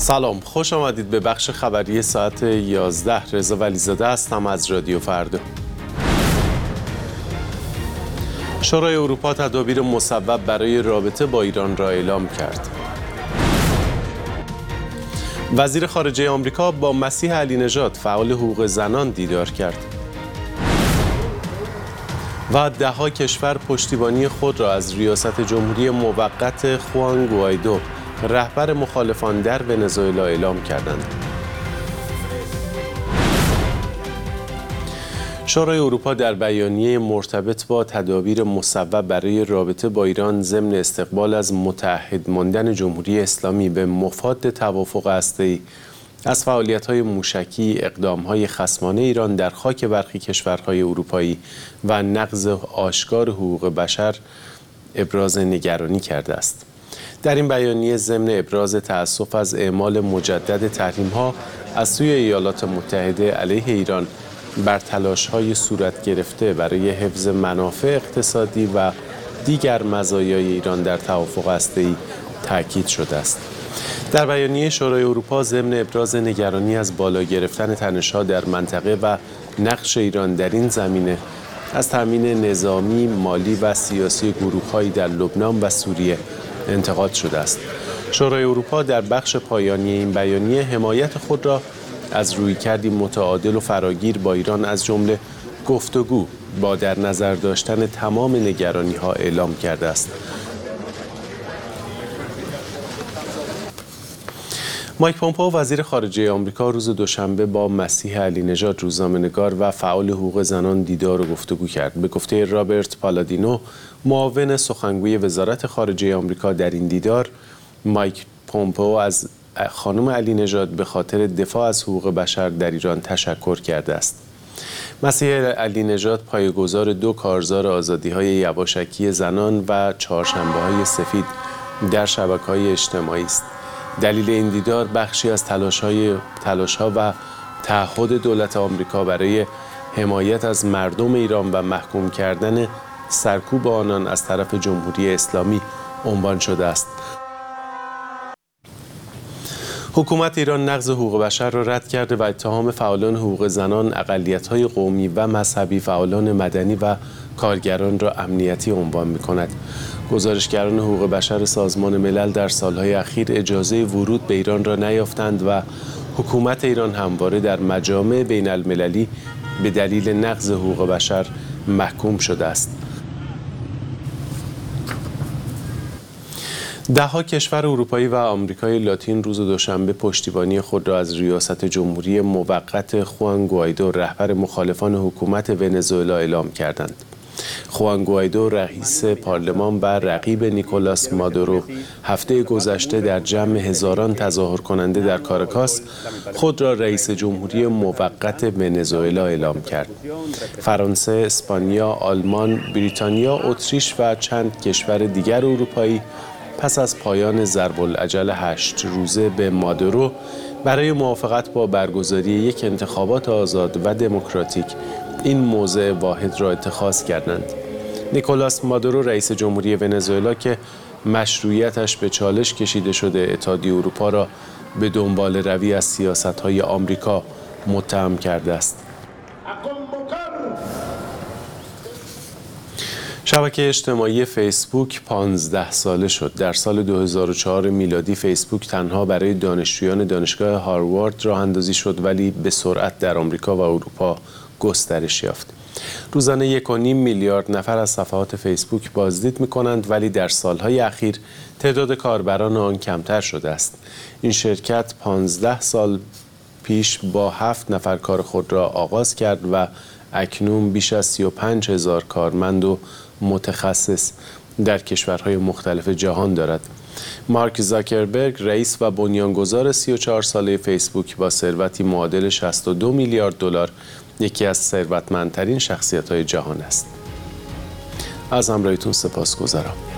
سلام، خوش آمدید به بخش خبری ساعت 11. رضا ولیزاده هستم از رادیو فردا. شورای اروپا تدابیر مصوب برای رابطه با ایران را اعلام کرد. وزیر خارجه آمریکا با مسیح علی نژاد فعال حقوق زنان دیدار کرد. و ده‌ها کشور پشتیبانی خود را از ریاست جمهوری موقت خوان گوایدو رهبر مخالفان در ونزوئلا اعلام کردند. شورای اروپا در بیانیه مرتبط با تدابیر مصوب برای رابطه با ایران ضمن استقبال از متعهد ماندن جمهوری اسلامی به مفاد توافق هسته‌ای از فعالیت‌های موشکی، اقدام‌های خصمانه ایران در خاک برخی کشورهای اروپایی و نقض آشکار حقوق بشر ابراز نگرانی کرده است. در این بیانیه ضمن ابراز تأسف از اعمال مجدد تحریم‌ها از سوی ایالات متحده علیه ایران بر تلاش‌های صورت گرفته برای حفظ منافع اقتصادی و دیگر مزایای ایران در توافق هسته‌ای تأکید شده است. در بیانیه شورای اروپا ضمن ابراز نگرانی از بالا گرفتن تنش‌ها در منطقه و نقش ایران در این زمینه از تامین نظامی، مالی و سیاسی گروه‌هایی در لبنان و سوریه انتقاد شده است. شورای اروپا در بخش پایانی این بیانیه حمایت خود را از رویکردی متعادل و فراگیر با ایران از جمله گفتگو با در نظر داشتن تمام نگرانی‌ها اعلام کرده است. مایک پومپئو وزیر خارجه آمریکا روز دوشنبه با مسیح علی نژاد روزنامه‌نگار و فعال حقوق زنان دیدار و گفتگو کرد. به گفته رابرت پالادینو معاون سخنگوی وزارت خارجه آمریکا در این دیدار، مایک پومپئو از خانم علی نژاد به خاطر دفاع از حقوق بشر در ایران تشکر کرده است. مسیح علی نژاد پایه‌گذار 2 کارزار آزادی‌های یواشکی زنان و چهارشنبه‌های سفید در شبکه‌های اجتماعی است. دلیل این دیدار بخشی از تلاش‌ها و تعهد دولت آمریکا برای حمایت از مردم ایران و محکوم کردن سرکوب آنان از طرف جمهوری اسلامی عنوان شده است. حکومت ایران نقض حقوق بشر را رد کرده و اتهام فعالان حقوق زنان، اقلیت‌های قومی و مذهبی، فعالان مدنی و کارگران را امنیتی عنوان می‌کند. گزارشگران حقوق بشر سازمان ملل در سالهای اخیر اجازه ورود به ایران را نیافتند و حکومت ایران همواره در مجامع بین المللی به دلیل نقض حقوق بشر محکوم شده است. ده‌ها کشور اروپایی و آمریکای لاتین روز دوشنبه پشتیبانی خود را از ریاست جمهوری موقت خوان گوایدو رهبر مخالفان حکومت ونزوئلا اعلام کردند. خوان گوایدو رئیس پارلمان و رقیب نیکولاس مادورو هفته گذشته در جمع هزاران تظاهر کننده در کاراکاس خود را رئیس جمهوری موقت ونزوئلا اعلام کرد. فرانسه، اسپانیا، آلمان، بریتانیا، اتریش و چند کشور دیگر اروپایی پس از پایان ضرب الاجل 8 روزه به مادورو برای موافقت با برگزاری یک انتخابات آزاد و دموکراتیک این موضع واحد را اتخاذ کردند. نیکولاس مادورو رئیس جمهوری ونزوئلا که مشروعیتش به چالش کشیده شده اتحادیه اروپا را به دنبال روی از سیاست‌های آمریکا متهم کرده است. شبکه اجتماعی فیسبوک 15 ساله شد. در سال 2004 میلادی فیسبوک تنها برای دانشجویان دانشگاه هاروارد راه اندازی شد، ولی به سرعت در آمریکا و اروپا گسترش یافت. روزانه 1.5 میلیارد نفر از صفحات فیسبوک بازدید می‌کنند، ولی در سالهای اخیر تعداد کاربران آن کمتر شده است. این شرکت 15 سال پیش با 7 نفر کار خود را آغاز کرد و اکنون بیش از 35,000 کارمند و متخصص در کشورهای مختلف جهان دارد. مارک زاکربرگ رئیس و بنیانگذار 34 ساله فیسبوک با ثروتی معادل 62 میلیارد دلار یکی از ثروتمندترین شخصیت‌های جهان است. از همراهیتون سپاسگزارم.